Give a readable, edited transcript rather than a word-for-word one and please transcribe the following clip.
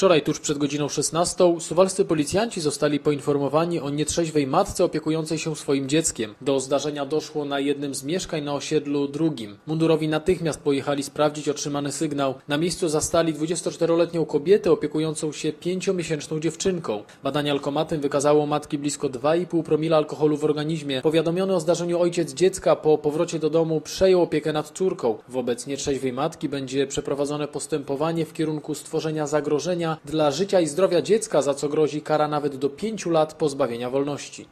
Wczoraj, tuż przed godziną 16, suwalscy policjanci zostali poinformowani o nietrzeźwej matce opiekującej się swoim dzieckiem. Do zdarzenia doszło na jednym z mieszkań na osiedlu drugim. Mundurowi natychmiast pojechali sprawdzić otrzymany sygnał. Na miejscu zastali 24-letnią kobietę opiekującą się 5-miesięczną dziewczynką. Badanie alkomatem wykazało matki blisko 2,5 promila alkoholu w organizmie. Powiadomiony o zdarzeniu ojciec dziecka po powrocie do domu przejął opiekę nad córką. Wobec nietrzeźwej matki będzie przeprowadzone postępowanie w kierunku stworzenia zagrożenia dla życia i zdrowia dziecka, za co grozi kara nawet do 5 lat pozbawienia wolności.